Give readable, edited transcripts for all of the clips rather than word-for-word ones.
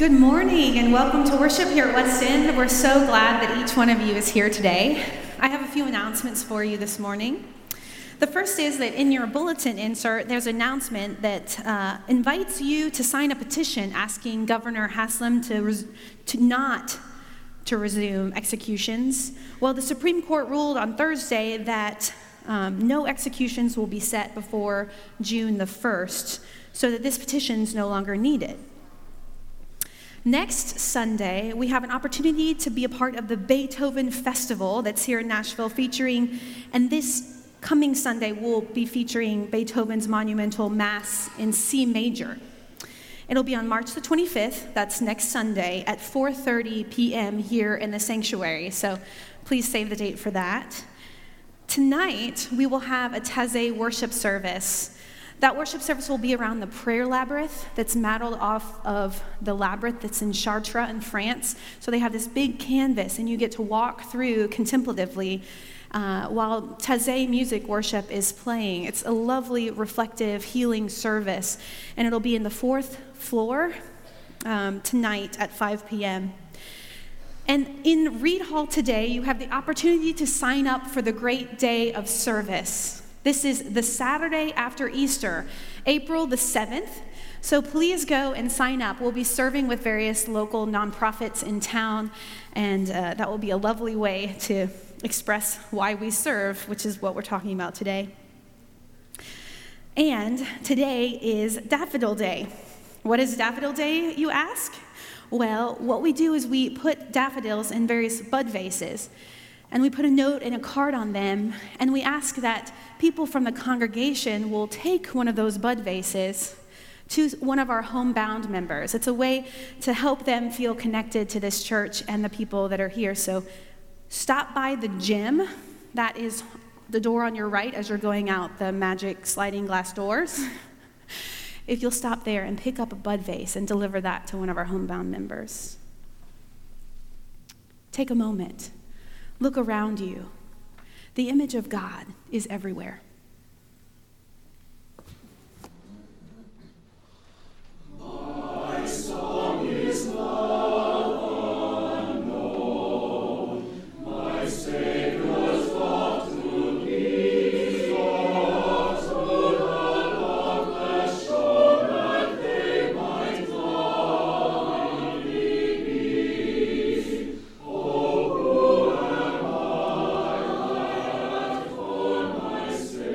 Good morning and welcome to worship here at West End. We're so glad that each one of you is here today. I have a few announcements for you this morning. The first is that in your bulletin insert, there's an announcement that invites you to sign a petition asking Governor Haslam not to resume executions. Well, the Supreme Court ruled on Thursday that no executions will be set before June the 1st, so that this petition is no longer needed. Next Sunday, we have an opportunity to be a part of the Beethoven Festival that's here in Nashville and this coming Sunday will be featuring Beethoven's monumental Mass in C major. It'll be on March the 25th, that's next Sunday, at 4:30 p.m. here in the sanctuary, so please save the date for that. Tonight, we will have a Taizé worship service. That worship service will be around the prayer labyrinth that's modeled off of the labyrinth that's in Chartres in France. So they have this big canvas, and you get to walk through contemplatively while Taizé music worship is playing. It's a lovely, reflective, healing service, and it'll be in the 4th floor tonight at 5 p.m. And in Reed Hall today, you have the opportunity to sign up for the Great Day of Service. This is the Saturday after Easter, April the 7th. So please go and sign up. We'll be serving with various local nonprofits in town, and that will be a lovely way to express why we serve, which is what we're talking about today. And today is Daffodil Day. What is Daffodil Day, you ask? Well, what we do is we put daffodils in various bud vases, and we put a note and a card on them, and we ask that people from the congregation will take one of those bud vases to one of our homebound members. It's a way to help them feel connected to this church and the people that are here. So stop by the gym. That is the door on your right as you're going out, the magic sliding glass doors. If you'll stop there and pick up a bud vase and deliver that to one of our homebound members. Take a moment. Look around you. The image of God is everywhere. My song is not unknown. My Savior's love to me. Loves to the loveless shown that they might love me. Oh, who am I that for my Savior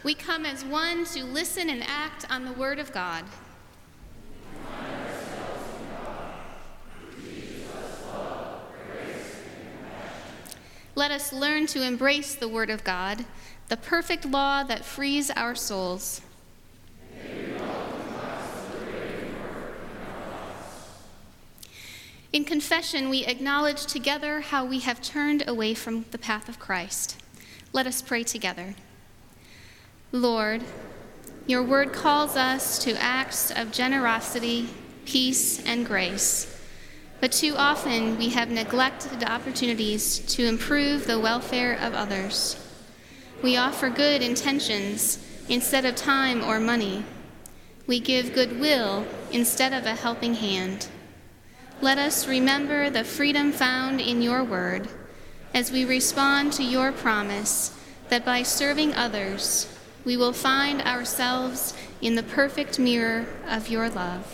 We come as one to listen and act on the word of God. Let us learn to embrace the word of God, the perfect law that frees our souls. In confession, we acknowledge together how we have turned away from the path of Christ. Let us pray together. Lord, your word calls us to acts of generosity, peace, and grace. But too often we have neglected opportunities to improve the welfare of others. We offer good intentions instead of time or money. We give goodwill instead of a helping hand. Let us remember the freedom found in your word as we respond to your promise that by serving others, we will find ourselves in the perfect mirror of your love.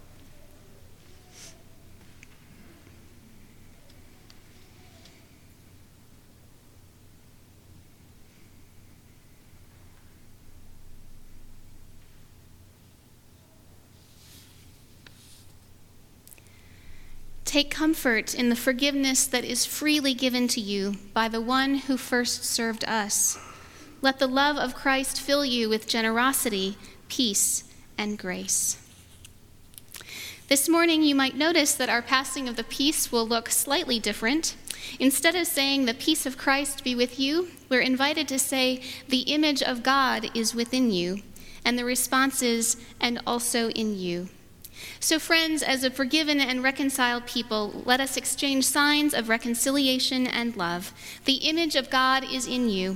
Take comfort in the forgiveness that is freely given to you by the one who first served us. Let the love of Christ fill you with generosity, peace, and grace. This morning, you might notice that our passing of the peace will look slightly different. Instead of saying, "The peace of Christ be with you," we're invited to say, "The image of God is within you," and the response is, "and also in you." So friends, as a forgiven and reconciled people, let us exchange signs of reconciliation and love. The image of God is in you.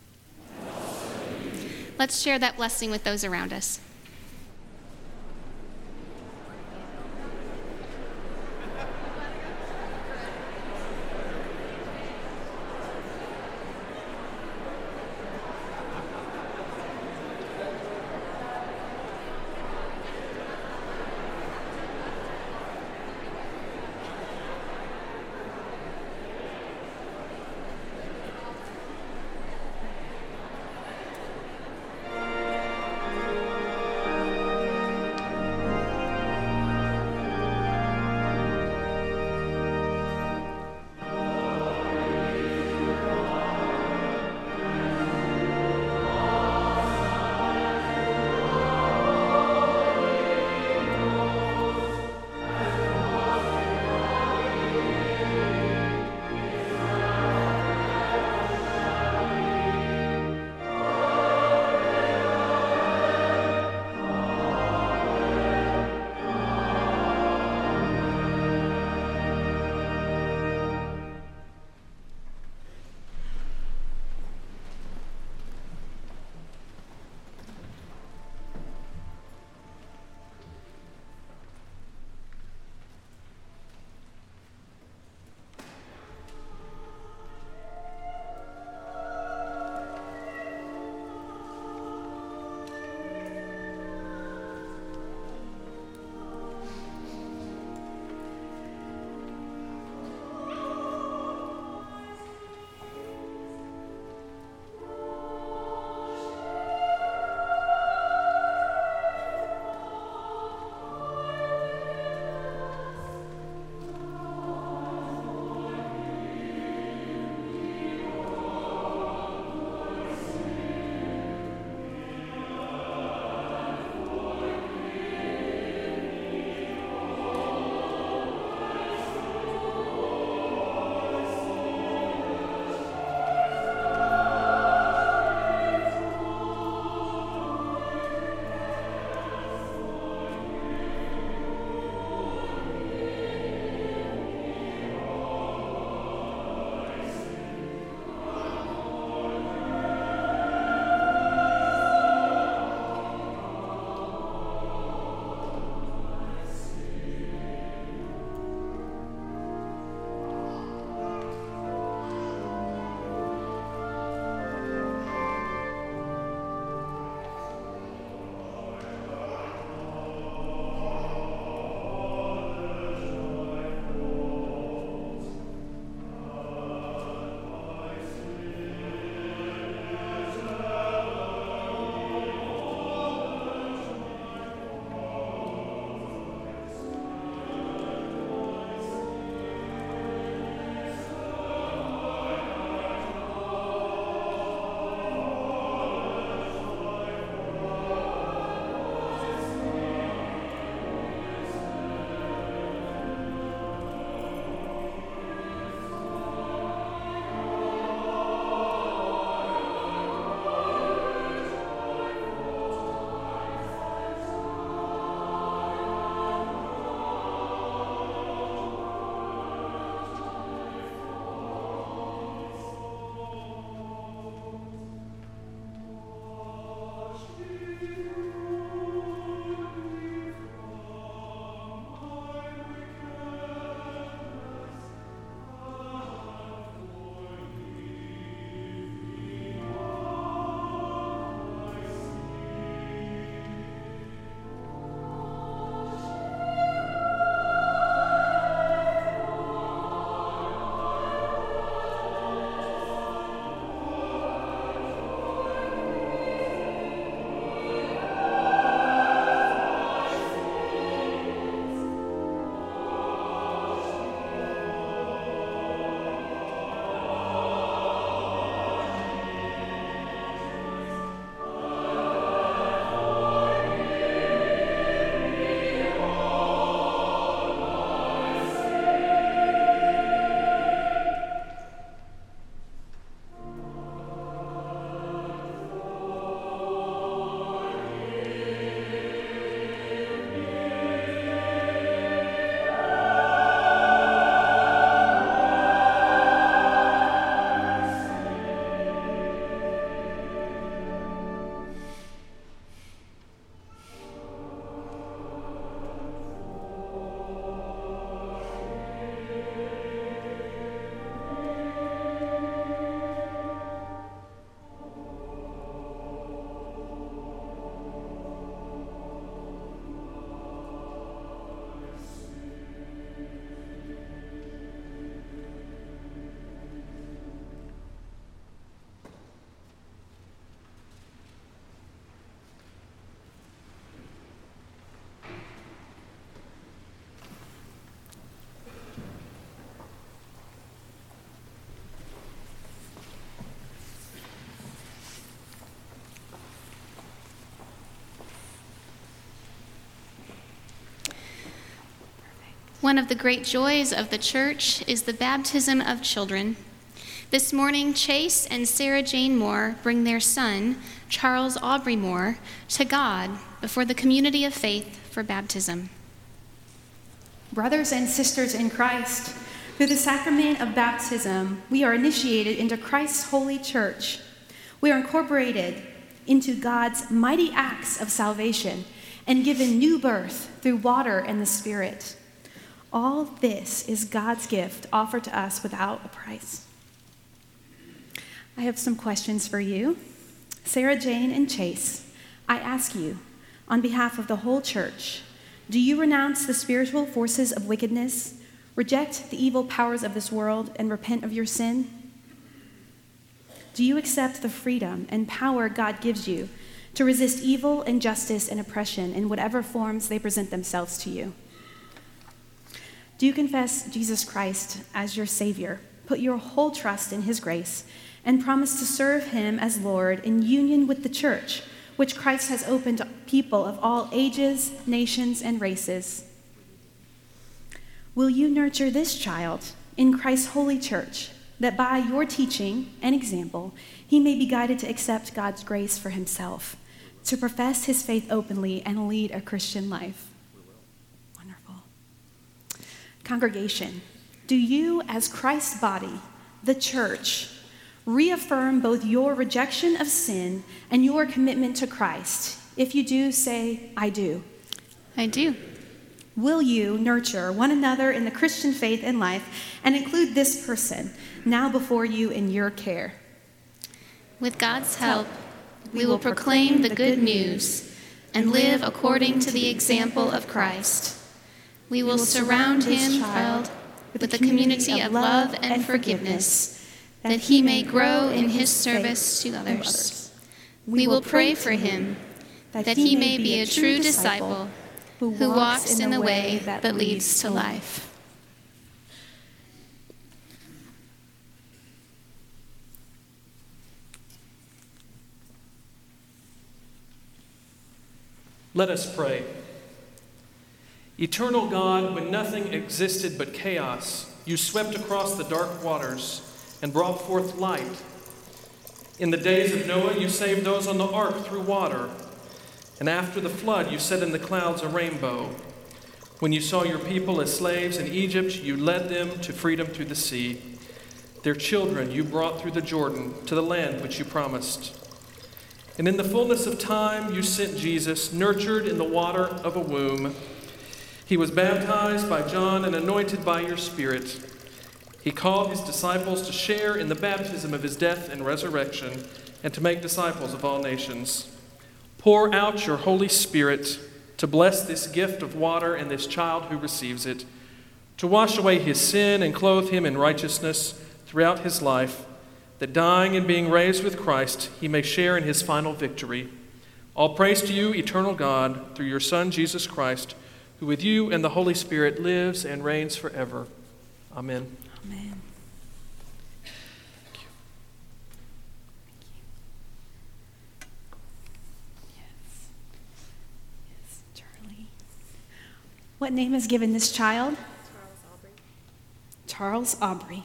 Let's share that blessing with those around us. One of the great joys of the church is the baptism of children. This morning, Chase and Sarah Jane Moore bring their son, Charles Aubrey Moore, to God before the community of faith for baptism. Brothers and sisters in Christ, through the sacrament of baptism, we are initiated into Christ's holy church. We are incorporated into God's mighty acts of salvation and given new birth through water and the Spirit. All this is God's gift offered to us without a price. I have some questions for you. Sarah Jane and Chase, I ask you, on behalf of the whole church, do you renounce the spiritual forces of wickedness, reject the evil powers of this world, and repent of your sin? Do you accept the freedom and power God gives you to resist evil, injustice, and oppression in whatever forms they present themselves to you? Do you confess Jesus Christ as your Savior, put your whole trust in his grace, and promise to serve him as Lord in union with the church, which Christ has opened to people of all ages, nations, and races? Will you nurture this child in Christ's holy church, that by your teaching and example, he may be guided to accept God's grace for himself, to profess his faith openly and lead a Christian life? Wonderful. Congregation, do you, as Christ's body, the church, reaffirm both your rejection of sin and your commitment to Christ? If you do, say, I do. I do. Will you nurture one another in the Christian faith and life and include this person now before you in your care? With God's help, we will proclaim the good news and live according to the example of Christ. We will surround him, child, with a community of love and forgiveness, that he may grow in his service to others. We will pray for him, that he may be a true disciple who walks in the way that leads to life. Let us pray. Eternal God, when nothing existed but chaos, you swept across the dark waters and brought forth light. In the days of Noah, you saved those on the ark through water. And after the flood, you set in the clouds a rainbow. When you saw your people as slaves in Egypt, you led them to freedom through the sea. Their children you brought through the Jordan to the land which you promised. And in the fullness of time, you sent Jesus, nurtured in the water of a womb. He was baptized by John and anointed by your Spirit. He called his disciples to share in the baptism of his death and resurrection, and to make disciples of all nations. Pour out your Holy Spirit to bless this gift of water and this child who receives it, to wash away his sin and clothe him in righteousness throughout his life, that dying and being raised with Christ, he may share in his final victory. All praise to you, eternal God, through your Son, Jesus Christ, who with you and the Holy Spirit lives and reigns forever. Amen. Amen. Yes, Charlie. What name is given this child? Charles Aubrey. Charles Aubrey.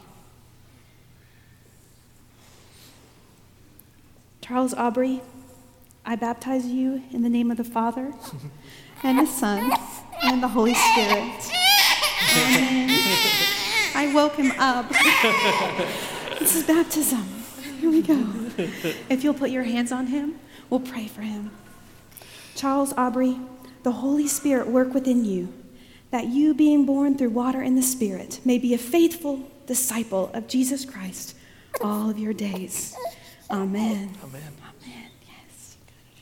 Charles Aubrey, I baptize you in the name of the Father and the Son and the Holy Spirit. Amen. I woke him up. This is baptism. Here we go. If you'll put your hands on him, we'll pray for him. Charles Aubrey, the Holy Spirit work within you, that you, being born through water and the Spirit, may be a faithful disciple of Jesus Christ all of your days. Amen. Amen. Amen. Yes.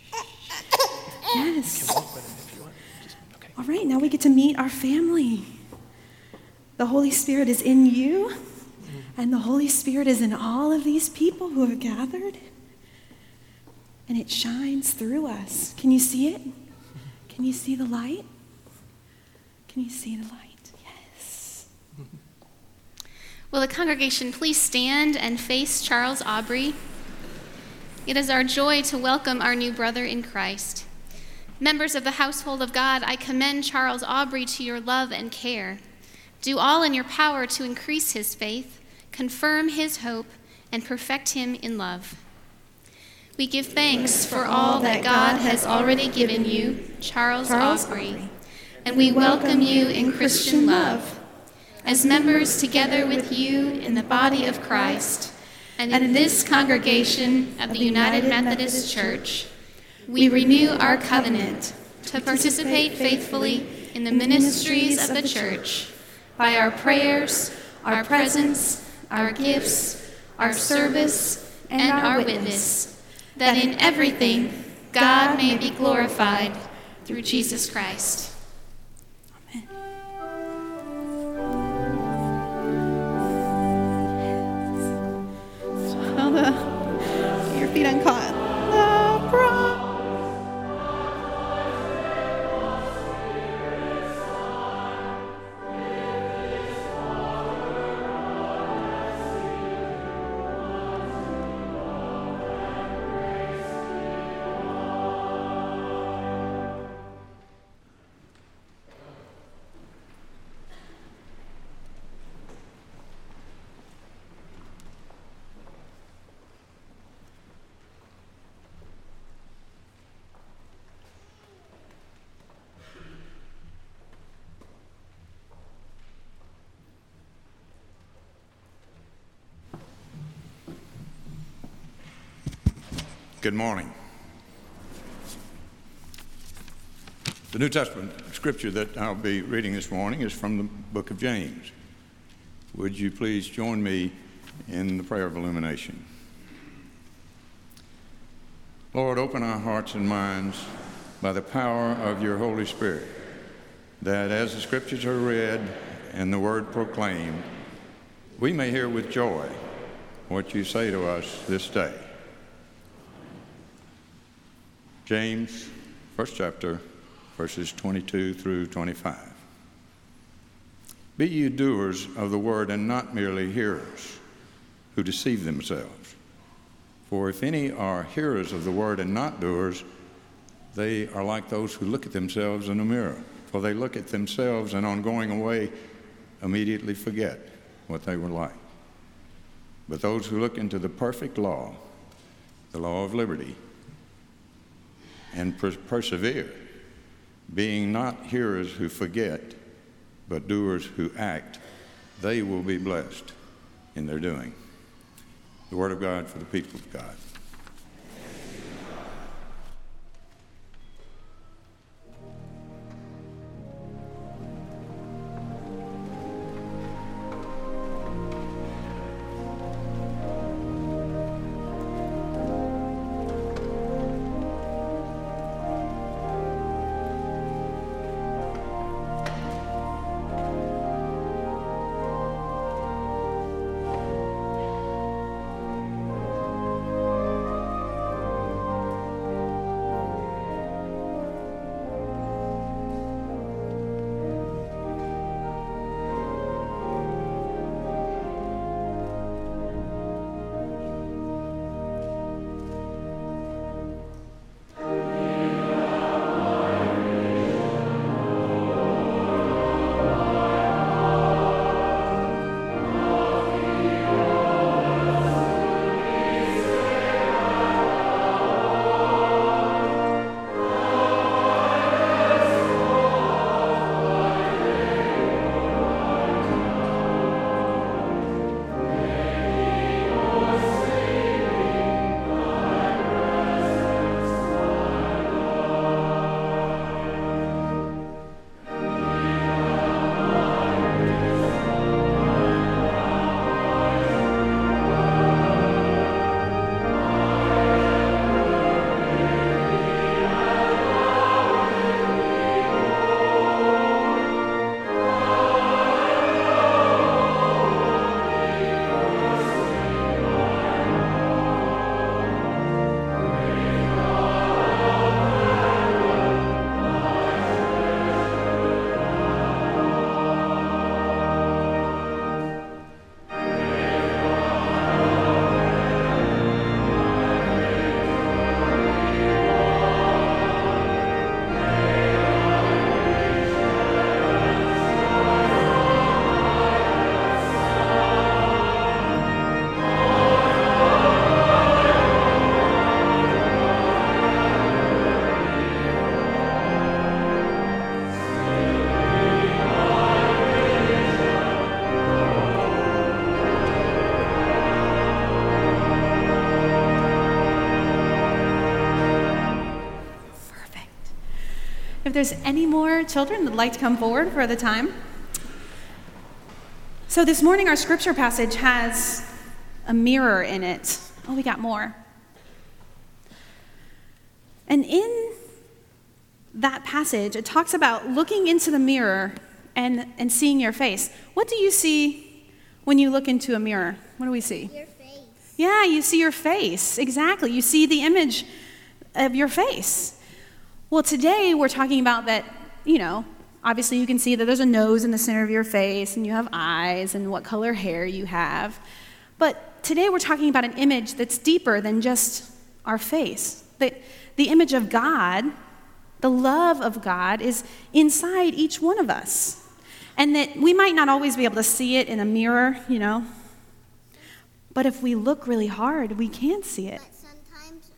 Yes. You can walk with him if you want. Okay. All right, now we get to meet our family. The Holy Spirit is in you, and the Holy Spirit is in all of these people who have gathered, and it shines through us. Can you see it? Can you see the light? Can you see the light? Yes. Will the congregation please stand and face Charles Aubrey? It is our joy to welcome our new brother in Christ. Members of the household of God, I commend Charles Aubrey to your love and care. Do all in your power to increase his faith, confirm his hope, and perfect him in love. We give thanks for all that God has already given you, Charles Aubrey, and we welcome you in Christian love. As members together with you in the body of Christ, and in this congregation of the United Methodist Church, we renew our covenant to participate faithfully in the ministries of the church by our prayers, our presence, our gifts, our service, and our witness, that in everything God may be glorified through Jesus Christ. Amen. Get your feet uncaught. Good morning. The New Testament scripture that I'll be reading this morning is from the book of James. Would you please join me in the prayer of illumination? Lord, open our hearts and minds by the power of your Holy Spirit, that as the scriptures are read and the word proclaimed, we may hear with joy what you say to us this day. James, first chapter, verses 22 through 25. Be ye doers of the word and not merely hearers, who deceive themselves. For if any are hearers of the word and not doers, they are like those who look at themselves in a mirror. For they look at themselves and on going away immediately forget what they were like. But those who look into the perfect law, the law of liberty, and persevere, being not hearers who forget, but doers who act, they will be blessed in their doing. The word of God for the people of God. if there's any more children that'd like to come forward for the time. So this morning our scripture passage has a mirror in it. Oh, we got more. And in that passage, it talks about looking into the mirror and seeing your face. What do you see when you look into a mirror? What do we see? Your face. Yeah, you see your face. Exactly. You see the image of your face. Well, today we're talking about that, obviously you can see that there's a nose in the center of your face and you have eyes and what color hair you have. But today we're talking about an image that's deeper than just our face. The image of God, the love of God, is inside each one of us. And that we might not always be able to see it in a mirror, but if we look really hard, we can see it. But sometimes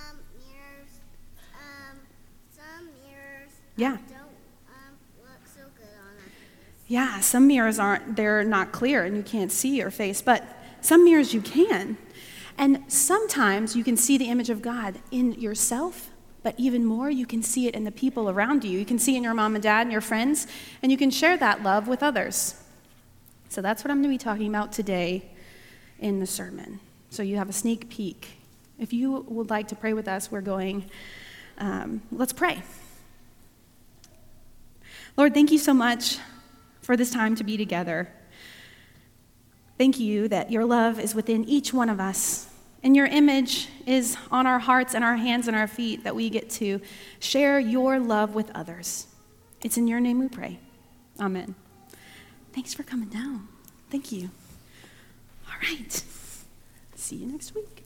some mirrors Yeah. don't look so good on our face. Yeah, some mirrors they're not clear and you can't see your face, but some mirrors you can. And sometimes you can see the image of God in yourself, but even more, you can see it in the people around you. You can see it in your mom and dad and your friends, and you can share that love with others. So that's what I'm going to be talking about today in the sermon. So you have a sneak peek. If you would like to pray with us, we're going, let's pray. Lord, thank you so much for this time to be together. Thank you that your love is within each one of us, and your image is on our hearts and our hands and our feet, that we get to share your love with others. It's in your name we pray. Amen. Thanks for coming down. Thank you. All right. See you next week.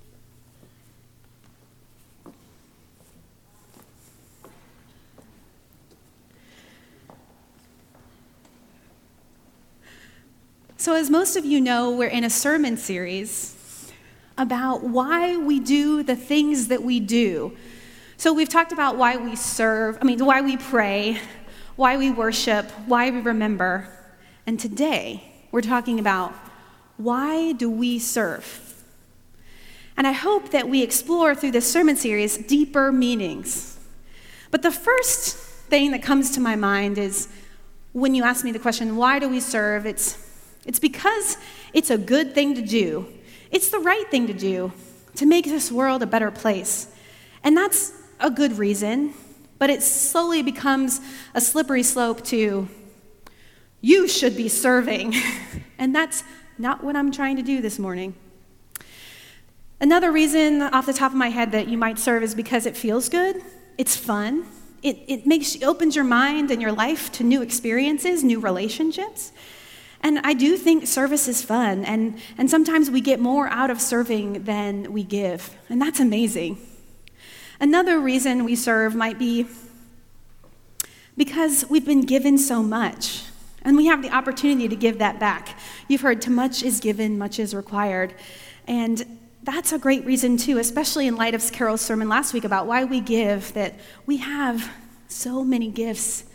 So as most of you know, we're in a sermon series about why we do the things that we do. So we've talked about why we why we pray, why we worship, why we remember. And today, we're talking about why do we serve? And I hope that we explore through this sermon series deeper meanings. But the first thing that comes to my mind is when you ask me the question, why do we serve? It's because it's a good thing to do. It's the right thing to do to make this world a better place. And that's a good reason, but it slowly becomes a slippery slope to, you should be serving. And that's not what I'm trying to do this morning. Another reason off the top of my head that you might serve is because it feels good. It's fun. It opens your mind and your life to new experiences, new relationships. And I do think service is fun, and sometimes we get more out of serving than we give, and that's amazing. Another reason we serve might be because we've been given so much, and we have the opportunity to give that back. You've heard, to much is given, much is required, and that's a great reason too, especially in light of Carol's sermon last week about why we give, that we have so many gifts.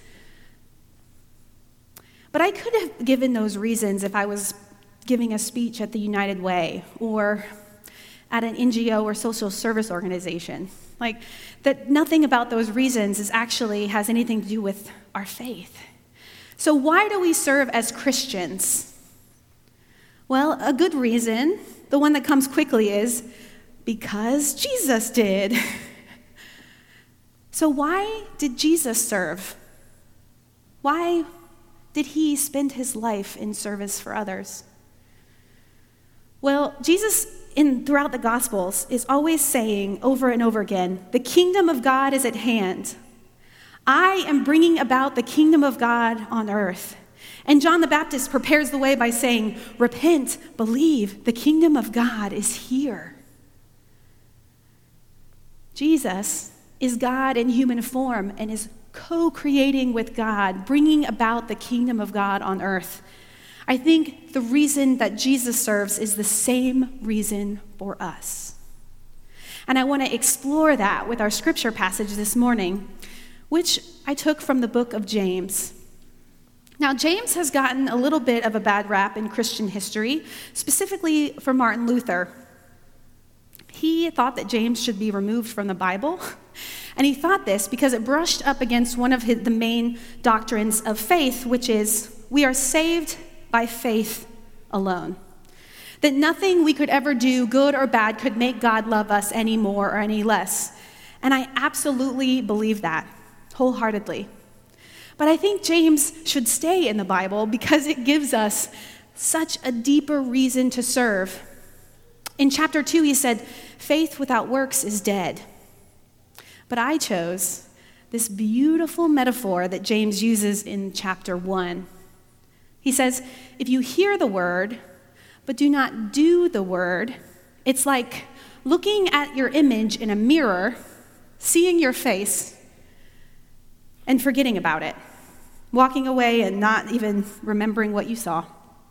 But I could have given those reasons if I was giving a speech at the United Way or at an NGO or social service organization. Like, that nothing about those reasons has anything to do with our faith. So why do we serve as Christians? Well, a good reason, the one that comes quickly, is because Jesus did. So why did Jesus serve? Why did he spend his life in service for others? Well, Jesus, throughout the Gospels, is always saying over and over again, the kingdom of God is at hand. I am bringing about the kingdom of God on earth. And John the Baptist prepares the way by saying, repent, believe, the kingdom of God is here. Jesus is God in human form and is co-creating with God, bringing about the kingdom of God on earth. I think the reason that Jesus serves is the same reason for us. And I want to explore that with our scripture passage this morning, which I took from the book of James. Now, James has gotten a little bit of a bad rap in Christian history, specifically for Martin Luther. He thought that James should be removed from the Bible, And he thought this because it brushed up against one of the main doctrines of faith, which is we are saved by faith alone. That nothing we could ever do, good or bad, could make God love us any more or any less. And I absolutely believe that, wholeheartedly. But I think James should stay in the Bible because it gives us such a deeper reason to serve. In chapter 2, he said, faith without works is dead. But I chose this beautiful metaphor that James uses in chapter 1. He says, if you hear the word, but do not do the word, it's like looking at your image in a mirror, seeing your face, and forgetting about it, walking away and not even remembering what you saw.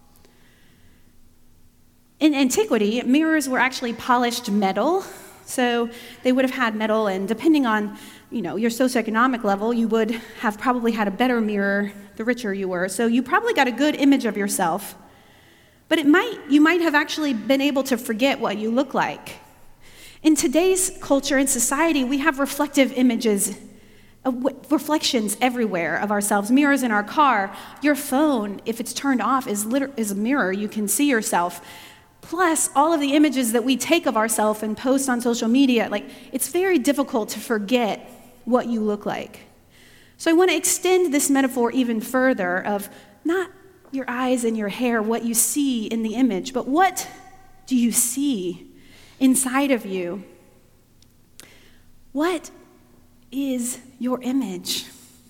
In antiquity, mirrors were actually polished metal, so they would have had metal, and depending on your socioeconomic level, you would have probably had a better mirror the richer you were. So you probably got a good image of yourself, but you might have actually been able to forget what you look like. In today's culture and society, we have reflective images, reflections everywhere of ourselves. Mirrors in our car. Your phone, if it's turned off, is a mirror. You can see yourself. Plus, all of the images that we take of ourselves and post on social media, it's very difficult to forget what you look like. So I want to extend this metaphor even further of not your eyes and your hair, what you see in the image, but what do you see inside of you? What is your image?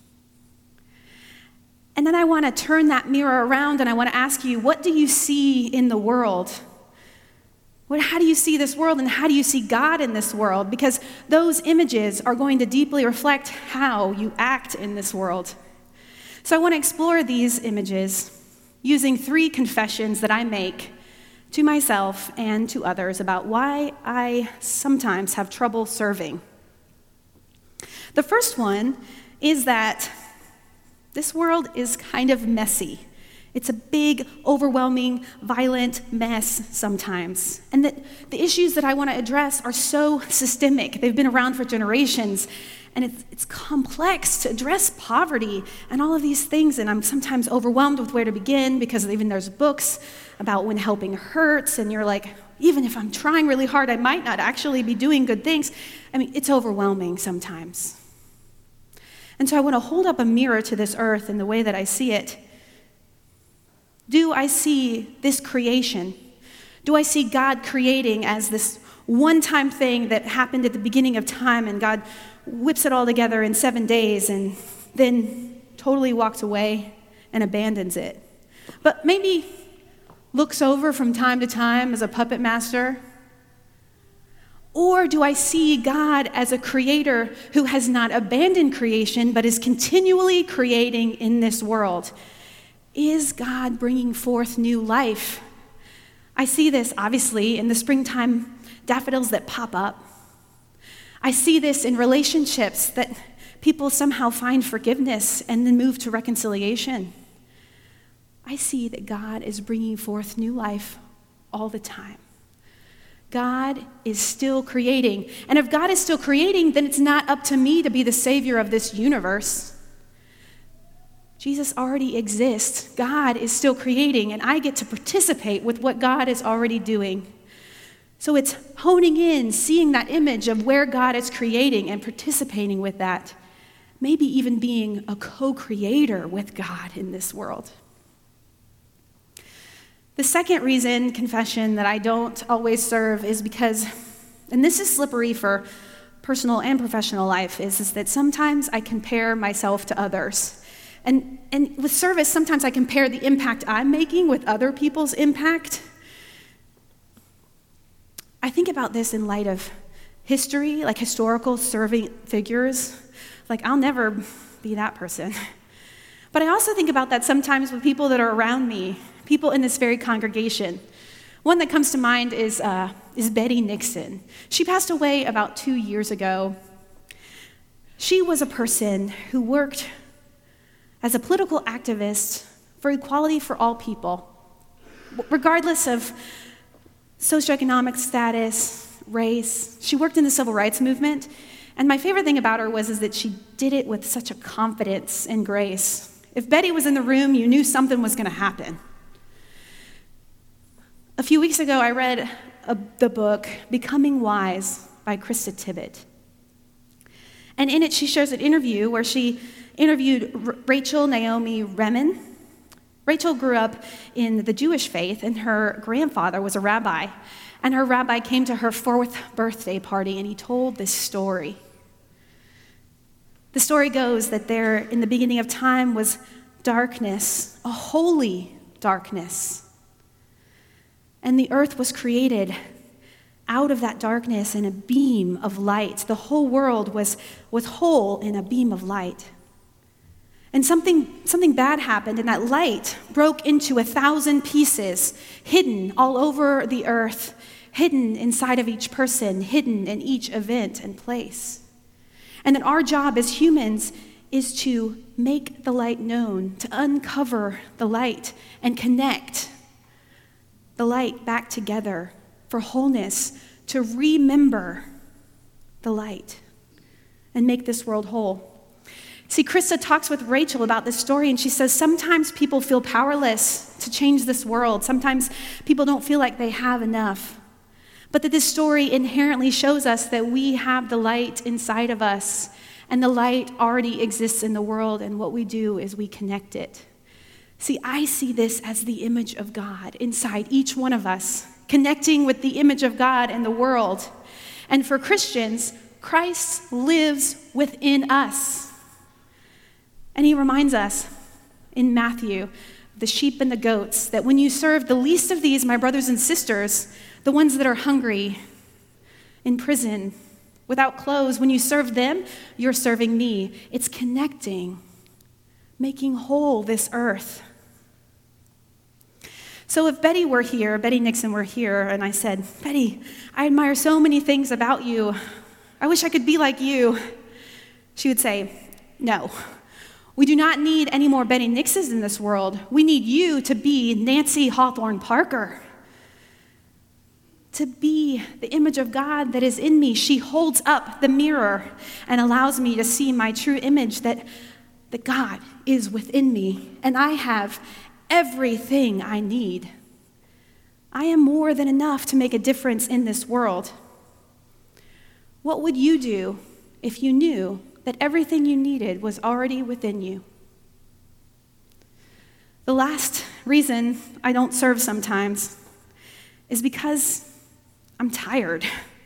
And then I want to turn that mirror around and I want to ask you, what do you see in the world? How do you see this world, and how do you see God in this world? Because those images are going to deeply reflect how you act in this world. So I want to explore these images using 3 confessions that I make to myself and to others about why I sometimes have trouble serving. The first one is that this world is kind of messy. It's a big, overwhelming, violent mess sometimes. And that the issues that I want to address are so systemic. They've been around for generations. And it's complex to address poverty and all of these things. And I'm sometimes overwhelmed with where to begin because even there's books about when helping hurts. And you're like, even if I'm trying really hard, I might not actually be doing good things. It's overwhelming sometimes. And so I want to hold up a mirror to this earth in the way that I see it. Do I see this creation? Do I see God creating as this one-time thing that happened at the beginning of time and God whips it all together in 7 days and then totally walks away and abandons it? But maybe looks over from time to time as a puppet master? Or do I see God as a creator who has not abandoned creation but is continually creating in this world? Is God bringing forth new life? I see this, obviously, in the springtime daffodils that pop up. I see this in relationships that people somehow find forgiveness and then move to reconciliation. I see that God is bringing forth new life all the time. God is still creating. And if God is still creating, then it's not up to me to be the savior of this universe. Jesus already exists. God is still creating, and I get to participate with what God is already doing. So it's honing in, seeing that image of where God is creating and participating with that. Maybe even being a co-creator with God in this world. The second reason, confession, that I don't always serve is because, and this is slippery for personal and professional life, is that sometimes I compare myself to others. And with service, sometimes I compare the impact I'm making with other people's impact. I think about this in light of history, like historical serving figures. I'll never be that person. But I also think about that sometimes with people that are around me, people in this very congregation. One that comes to mind is Betty Nixon. She passed away about 2 years ago. She was a person who worked as a political activist for equality for all people, regardless of socioeconomic status, race. She worked in the civil rights movement, And my favorite thing about her was that she did it with such a confidence and grace. If Betty was in the room, you knew something was going to happen. A few weeks ago, I read the book Becoming Wise by Krista Tippett. And in it, she shares an interview where she interviewed Rachel Naomi Remen. Rachel grew up in the Jewish faith, and her grandfather was a rabbi. And her rabbi came to her 4th birthday party, and he told this story. The story goes that there, in the beginning of time, was darkness, a holy darkness. And the earth was created out of that darkness in a beam of light. The whole world was whole in a beam of light. And something bad happened, and that light broke into 1,000 pieces, hidden all over the earth, hidden inside of each person, hidden in each event and place. And that our job as humans is to make the light known, to uncover the light and connect the light back together for wholeness, to remember the light and make this world whole. See, Krista talks with Rachel about this story, and she says sometimes people feel powerless to change this world. Sometimes people don't feel like they have enough. But that this story inherently shows us that we have the light inside of us, and the light already exists in the world, and what we do is we connect it. See, I see this as the image of God inside each one of us, connecting with the image of God in the world. And for Christians, Christ lives within us. And he reminds us in Matthew, the sheep and the goats, that when you serve the least of these, my brothers and sisters, the ones that are hungry, in prison, without clothes, when you serve them, you're serving me. It's connecting, making whole this earth. So if Betty Nixon were here, and I said, Betty, I admire so many things about you. I wish I could be like you. She would say, no. We do not need any more Betty Nixons in this world. We need you to be Nancy Hawthorne Parker, to be the image of God that is in me. She holds up the mirror and allows me to see my true image, that God is within me, and I have everything I need. I am more than enough to make a difference in this world. What would you do if you knew that everything you needed was already within you? The last reason I don't serve sometimes is because I'm tired.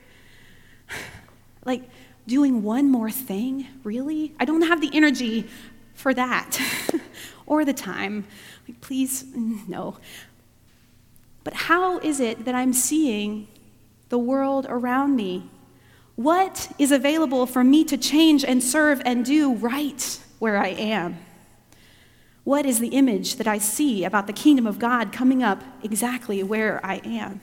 Like, doing one more thing, really? I don't have the energy for that or the time. Like, please, no. But how is it that I'm seeing the world around me? What is available for me to change and serve and do right where I am? What is the image that I see about the kingdom of God coming up exactly where I am?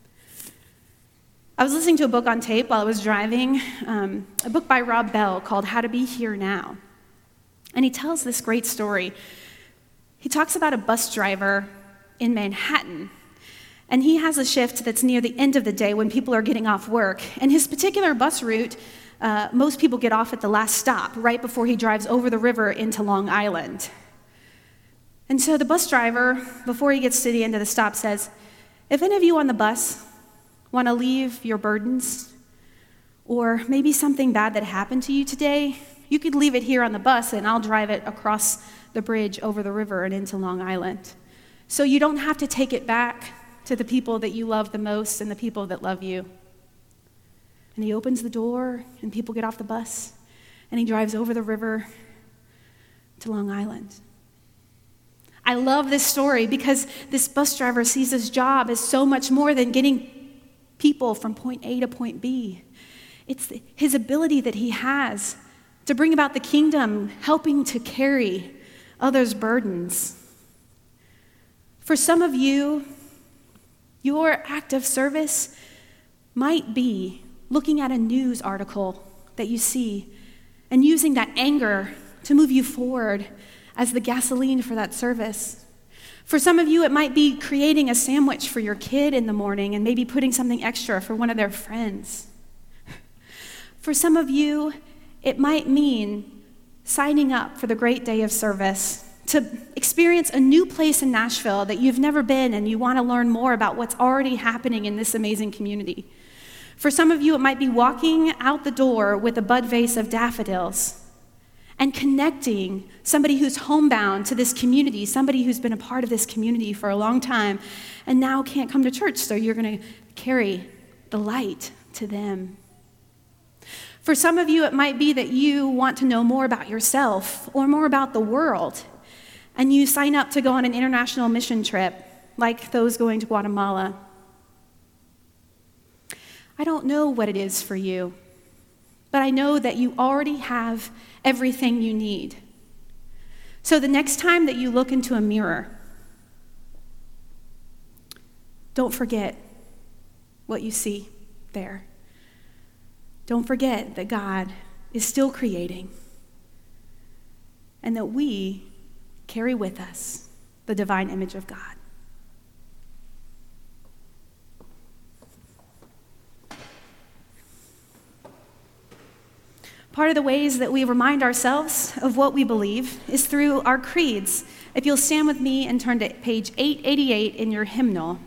I was listening to a book on tape while I was driving, a book by Rob Bell called How to Be Here Now. And he tells this great story. He talks about a bus driver in Manhattan, and he has a shift that's near the end of the day when people are getting off work. And his particular bus route, most people get off at the last stop, right before he drives over the river into Long Island. And so the bus driver, before he gets to the end of the stop, says, if any of you on the bus want to leave your burdens, or maybe something bad that happened to you today, you could leave it here on the bus, and I'll drive it across the bridge over the river and into Long Island. So you don't have to take it back to the people that you love the most and the people that love you. And he opens the door, and people get off the bus, and he drives over the river to Long Island. I love this story because this bus driver sees his job as so much more than getting people from point A to point B. It's his ability that he has to bring about the kingdom, helping to carry others' burdens. For some of you, your act of service might be looking at a news article that you see and using that anger to move you forward as the gasoline for that service. For some of you, it might be creating a sandwich for your kid in the morning and maybe putting something extra for one of their friends. For some of you, it might mean signing up for the great day of service to experience a new place in Nashville that you've never been and you want to learn more about what's already happening in this amazing community. For some of you, it might be walking out the door with a bud vase of daffodils and connecting somebody who's homebound to this community, somebody who's been a part of this community for a long time and now can't come to church, so you're going to carry the light to them. For some of you, it might be that you want to know more about yourself or more about the world, and you sign up to go on an international mission trip, like those going to Guatemala. I don't know what it is for you, but I know that you already have everything you need. So the next time that you look into a mirror, don't forget what you see there. Don't forget that God is still creating and that we carry with us the divine image of God. Part of the ways that we remind ourselves of what we believe is through our creeds. If you'll stand with me and turn to page 888 in your hymnal.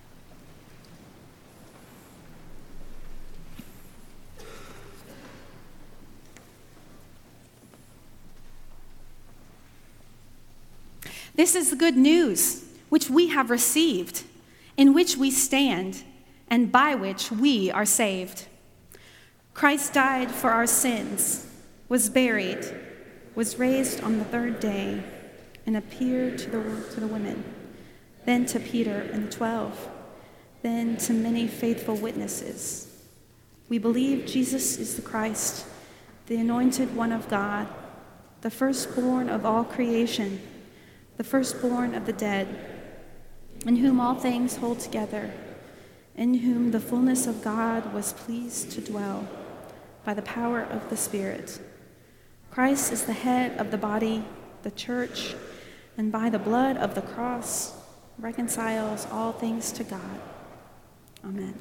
This is the good news which we have received, in which we stand, and by which we are saved. Christ died for our sins, was buried, was raised on the third day, and appeared to the women, then to Peter and the 12, then to many faithful witnesses. We believe Jesus is the Christ, the anointed one of God, the firstborn of all creation, the firstborn of the dead, in whom all things hold together, in whom the fullness of God was pleased to dwell by the power of the Spirit. Christ is the head of the body, the church, and by the blood of the cross reconciles all things to God. Amen.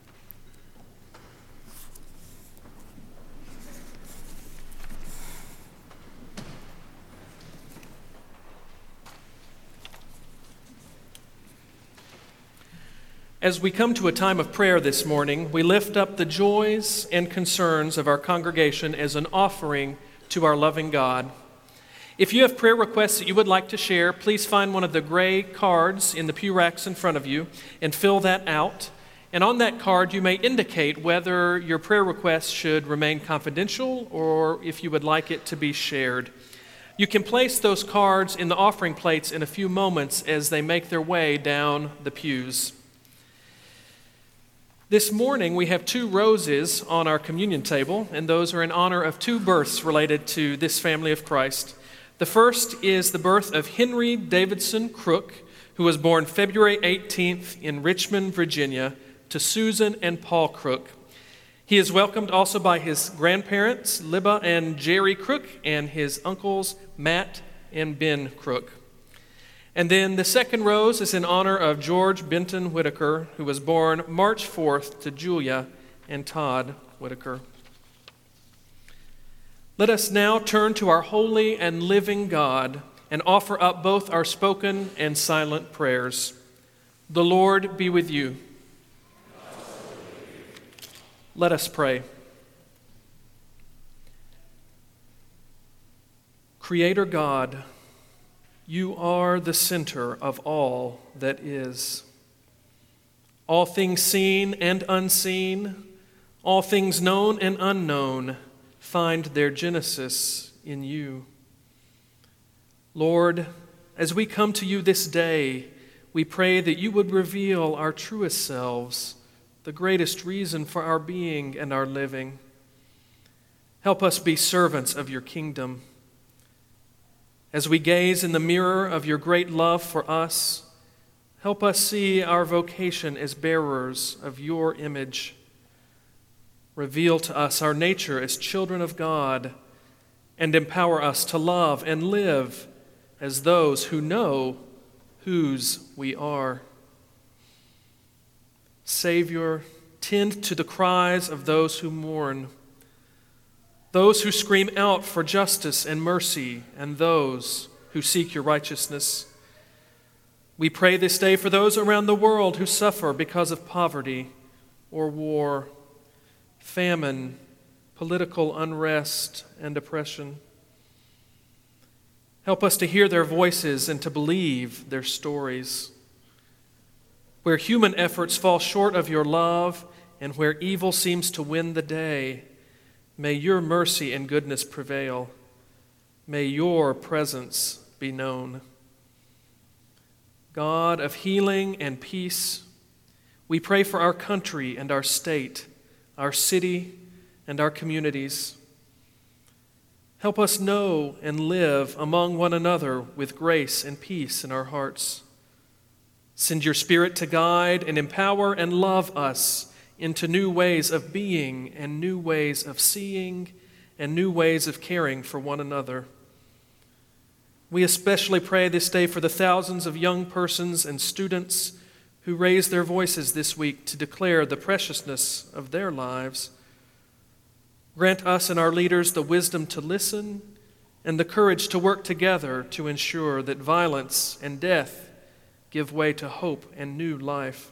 As we come to a time of prayer this morning, we lift up the joys and concerns of our congregation as an offering to our loving God. If you have prayer requests that you would like to share, please find one of the gray cards in the pew racks in front of you and fill that out. And on that card, you may indicate whether your prayer request should remain confidential or if you would like it to be shared. You can place those cards in the offering plates in a few moments as they make their way down the pews. This morning, we have 2 roses on our communion table, and those are in honor of 2 births related to this family of Christ. The first is the birth of Henry Davidson Crook, who was born February 18th in Richmond, Virginia, to Susan and Paul Crook. He is welcomed also by his grandparents, Libba and Jerry Crook, and his uncles, Matt and Ben Crook. And then the second rose is in honor of George Benton Whitaker, who was born March 4th to Julia and Todd Whitaker. Let us now turn to our holy and living God and offer up both our spoken and silent prayers. The Lord be with you. Let us pray. Creator God, you are the center of all that is. All things seen and unseen, all things known and unknown, find their genesis in you. Lord, as we come to you this day, we pray that you would reveal our truest selves, the greatest reason for our being and our living. Help us be servants of your kingdom. As we gaze in the mirror of your great love for us, help us see our vocation as bearers of your image. Reveal to us our nature as children of God and empower us to love and live as those who know whose we are. Savior, tend to the cries of those who mourn. those who scream out for justice and mercy, and those who seek your righteousness. We pray this day for those around the world who suffer because of poverty or war, famine, political unrest, and oppression. Help us to hear their voices and to believe their stories. Where human efforts fall short of your love and where evil seems to win the day, may your mercy and goodness prevail. May your presence be known. God of healing and peace, we pray for our country and our state, our city and our communities. Help us know and live among one another with grace and peace in our hearts. Send your Spirit to guide and empower and love us into new ways of being and new ways of seeing and new ways of caring for one another. We especially pray this day for the thousands of young persons and students who raised their voices this week to declare the preciousness of their lives. Grant us and our leaders the wisdom to listen and the courage to work together to ensure that violence and death give way to hope and new life.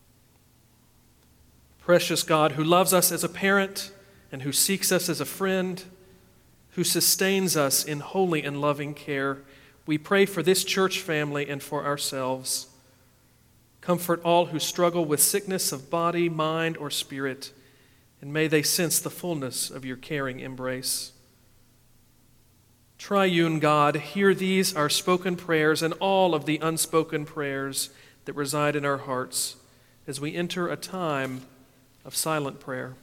Precious God, who loves us as a parent and who seeks us as a friend, who sustains us in holy and loving care, we pray for this church family and for ourselves. Comfort all who struggle with sickness of body, mind, or spirit, and may they sense the fullness of your caring embrace. Triune God, hear these our spoken prayers and all of the unspoken prayers that reside in our hearts as we enter a time of silent prayer.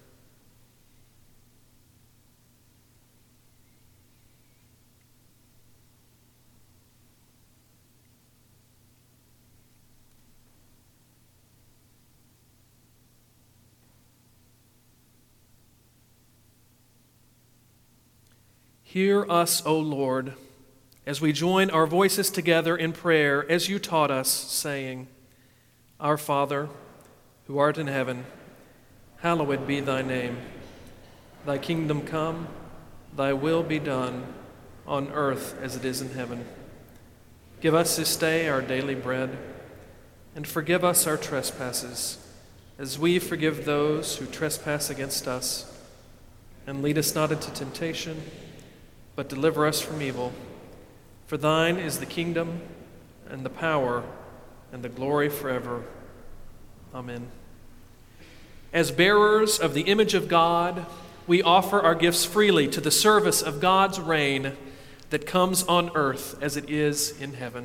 Hear us, O Lord, as we join our voices together in prayer as you taught us, saying, Our Father, who art in heaven, hallowed be thy name. Thy kingdom come, thy will be done, on earth as it is in heaven. Give us this day our daily bread, and forgive us our trespasses, as we forgive those who trespass against us. And lead us not into temptation, but deliver us from evil. For thine is the kingdom, and the power, and the glory forever. Amen. As bearers of the image of God, we offer our gifts freely to the service of God's reign that comes on earth as it is in heaven.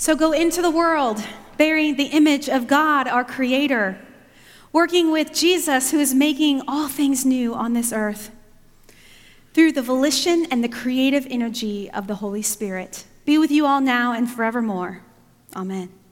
So go into the world bearing the image of God, our Creator, working with Jesus, who is making all things new on this earth, through the volition and the creative energy of the Holy Spirit. Be with you all now and forevermore. Amen.